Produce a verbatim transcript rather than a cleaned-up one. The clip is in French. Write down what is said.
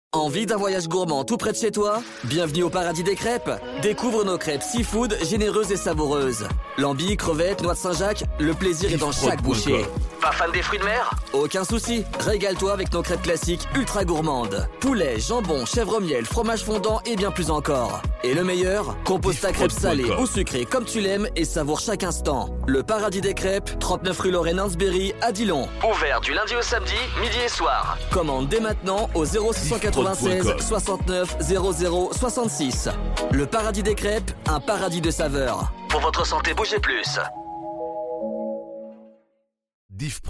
Envie d'un voyage gourmand tout près de chez toi? Bienvenue au paradis des crêpes. Découvre nos crêpes seafood généreuses et savoureuses. Lambi, crevettes, noix de Saint-Jacques, le plaisir est dans chaque bouchée. Pas fan des fruits de mer? Aucun souci, régale-toi avec nos crêpes classiques ultra gourmandes. Poulet, jambon, chèvre miel, fromage fondant et bien plus encore. Et le meilleur, compose ta crêpe salée ou sucrée comme tu l'aimes et savoure chaque instant. Le paradis des crêpes, trente-neuf rue Lorraine Hansberry à Dillon. Ouvert du lundi au samedi, midi et soir. Commande dès maintenant au zéro six cent quatre-vingt-seize soixante-neuf zéro zéro soixante-six. Le paradis des crêpes, un paradis de saveurs. Pour votre santé, bougez plus.